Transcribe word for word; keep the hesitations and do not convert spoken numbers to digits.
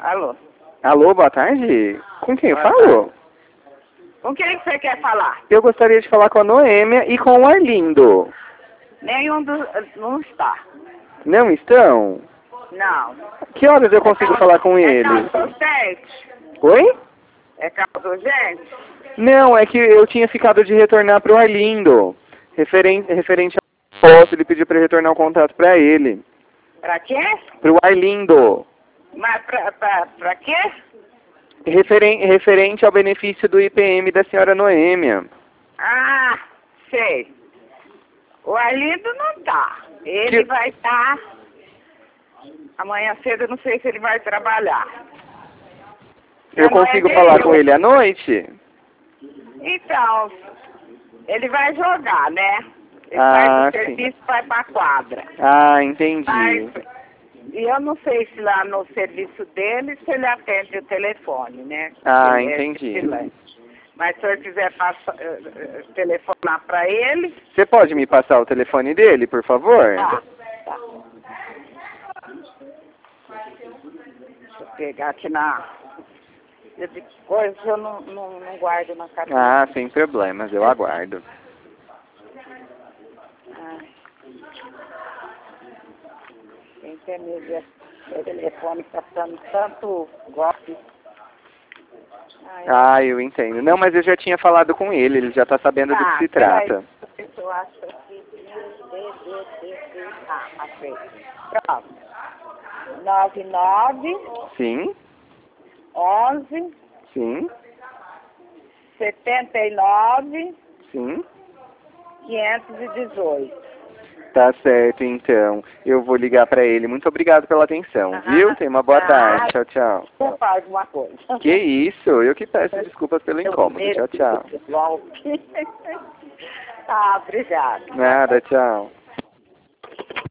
Alô? Alô, boa tarde. Com quem eu Boa falo? Com quem que você quer falar? Eu gostaria de falar com a Noêmia e com o Arlindo. Nenhum dos... Não está. Não estão? Não. Que horas eu consigo falar com É eles? caso urgente? Oi? É caso urgente? Não, é que eu tinha ficado de retornar para o Arlindo. Referente, referente ao posto, ele pediu para eu retornar o contato para ele. Pra quê? Para o Arlindo. Mas pra, pra, pra quê? Referen, referente ao benefício do I P M da senhora Noêmia. Ah, sei. O Arlindo não tá. Ele Que- vai estar... Amanhã cedo eu não sei se ele vai trabalhar. Eu Já não é consigo dele falar com hoje. ele à noite? Então, ele vai jogar, né? Ele Ah, vai pro sim. serviço e vai pra quadra. Ah, entendi. Mas, e eu não sei se lá no serviço dele, se ele atende o telefone, né? Ah, Ele é entendi. vigilante. Mas se eu quiser passar, eh, eh, telefonar para ele... Você pode me passar o telefone dele, por favor? Ah, tá. Deixa eu pegar aqui na... Eu de coisa eu não, não, não guardo na cabeça. Ah, sem problemas, eu aguardo. Ai. Quem quer me ver o telefone passando tanto golpe. Ai, Ah, eu entendo. Não, mas eu já tinha falado com ele, ele já está sabendo do que se trata. Peraí, eu acho aqui. Ah, achei. Pronto. nove nove, Sim, onze, sim, setenta e nove, sim. quinhentos e dezoito. Tá certo, então. Eu vou ligar para ele. Muito obrigado pela atenção, viu? Tenha uma boa Ah, tarde. Tchau, tchau. Não faz uma coisa. Que isso? Eu que peço desculpas pelo incômodo. Tchau, tchau. Golpe. Ah, obrigado. Nada, tchau.